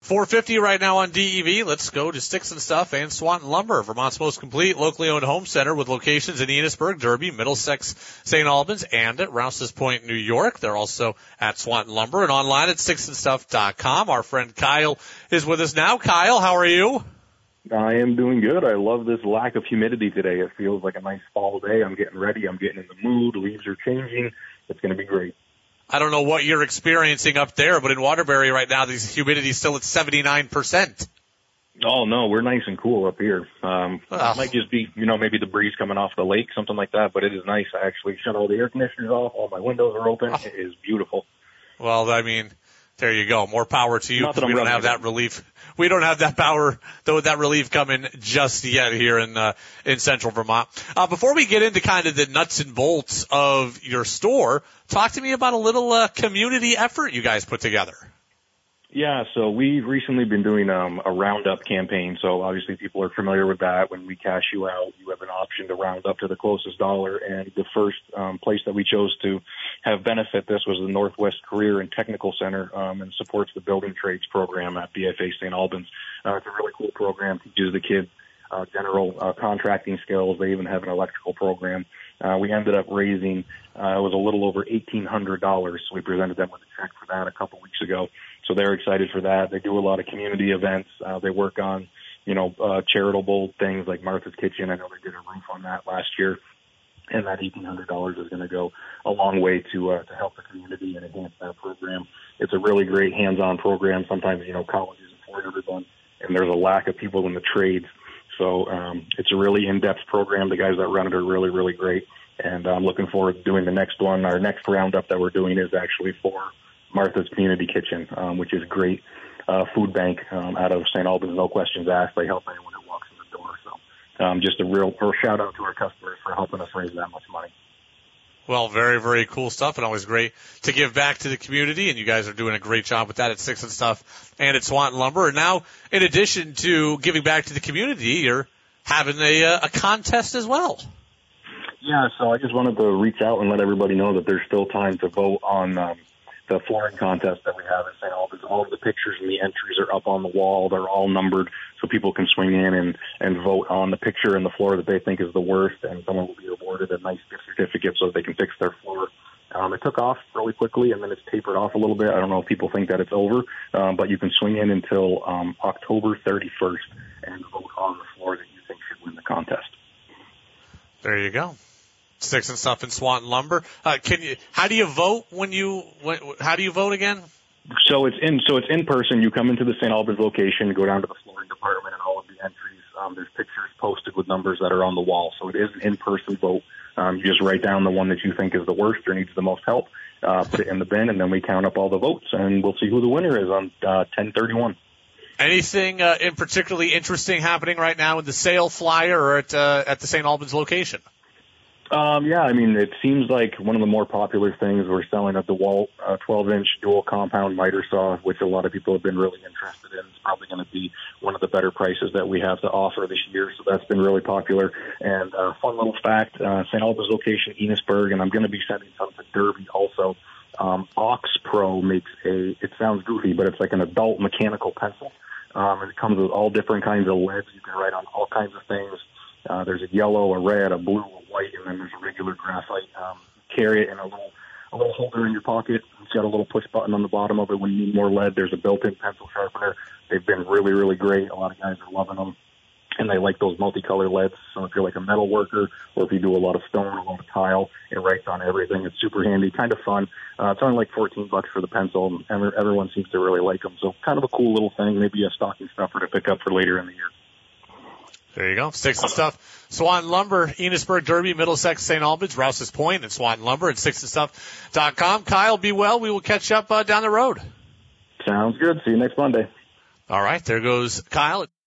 $450 right now on DEV. Let's go to Sticks and Stuff and Swanton Lumber, Vermont's most complete locally owned home center with locations in Enosburg, Derby, Middlesex, St. Albans, and at Rouse's Point, New York. They're also at Swanton Lumber and online at sticksandstuff.com. Our friend Kyle is with us now. Kyle, how are you? I am doing good. I love this lack of humidity today. It feels like a nice fall day. I'm getting ready. I'm getting in the mood. Leaves are changing. It's going to be great. I don't know what you're experiencing up there, but in Waterbury right now, the humidity is still at 79%. Oh, no, we're nice and cool up here. It might just be, maybe the breeze coming off the lake, something like that, but it is nice. I actually shut all the air conditioners off. All my windows are open. It is beautiful. Well, I mean, there you go. More power to you. We don't have that relief. We don't have that power, though, that relief coming just yet here in central Vermont. Before we get into kind of the nuts and bolts of your store, talk to me about a little community effort you guys put together. Yeah, so we've recently been doing a Roundup campaign. So obviously people are familiar with that. When we cash you out, you have an option to round up to the closest dollar. And the first place that we chose to have benefit this was the Northwest Career and Technical Center, and supports the building trades program at BFA St. Albans. It's a really cool program. Teaches the kids general contracting skills. They even have an electrical program. We ended up raising, it was a little over $1,800. So we presented them with a check for that a couple weeks ago. So they're excited for that. They do a lot of community events. They work on, charitable things like Martha's Kitchen. I know they did a roof on that last year. And that $1,800 is going to go a long way to help the community and enhance that program. It's a really great hands-on program. Sometimes, college isn't for everyone, and there's a lack of people in the trades. So it's a really in-depth program. The guys that run it are really, really great. And I'm looking forward to doing the next one. Our next roundup that we're doing is actually for Martha's Community Kitchen, which is great food bank out of St. Albans, no questions asked. They help anyone who walks in the door. So just a real shout out to our customers for helping us raise that much money. Well, very, very cool stuff, and always great to give back to the community, and you guys are doing a great job with that at Sticks and Stuff and at Swanton Lumber. And now, in addition to giving back to the community, you're having a contest as well. Yeah, so I just wanted to reach out and let everybody know that there's still time to vote on the flooring contest that we have at St. Albans. All of the pictures and the entries are up on the wall. They're all numbered, so people can swing in and vote on the picture and the floor that they think is the worst, and someone will be awarded a nice gift certificate so they can fix their floor. It took off really quickly, and then it's tapered off a little bit. I don't know if people think that it's over, but you can swing in until October 31st and vote on the floor that you think should win the contest. There you go. Sticks and Stuff in Swanton Lumber. How do you vote how do you vote again? So it's in person. You come into the St. Albans location, go down to the flooring department, and all of the entries. There's pictures posted with numbers that are on the wall. So it is an in-person vote. You just write down the one that you think is the worst or needs the most help, put it in the bin, and then we count up all the votes, and we'll see who the winner is on 10/31. Anything in particularly interesting happening right now in the sale flyer or at the St. Albans location? Yeah, I mean, it seems like one of the more popular things we're selling a DeWalt 12-inch dual compound miter saw, which a lot of people have been really interested in. It's probably going to be one of the better prices that we have to offer this year, so that's been really popular. And fun little fact, St. Albans location, Enosburg, and I'm going to be sending some to Derby also. Ox Pro makes it sounds goofy, but it's like an adult mechanical pencil. And it comes with all different kinds of leads. You can write on all kinds of things. There's a yellow, a red, a blue, a white, and then there's a regular graphite. Carry it in a little holder in your pocket. It's got a little push button on the bottom of it. When you need more lead, there's a built-in pencil sharpener. They've been really, really great. A lot of guys are loving them, and they like those multicolored leads. So if you're like a metal worker or if you do a lot of stone, a lot of tile, it writes on everything. It's super handy, kind of fun. It's only like $14 for the pencil, and everyone seems to really like them. So kind of a cool little thing, maybe a stocking stuffer to pick up for later in the year. There you go. Sticks and Stuff. Swanton Lumber, Enosburg, Derby, Middlesex, St. Albans, Rouse's Point, and Swanton Lumber at sticksandstuff.com. Kyle, be well. We will catch up down the road. Sounds good. See you next Monday. All right. There goes Kyle.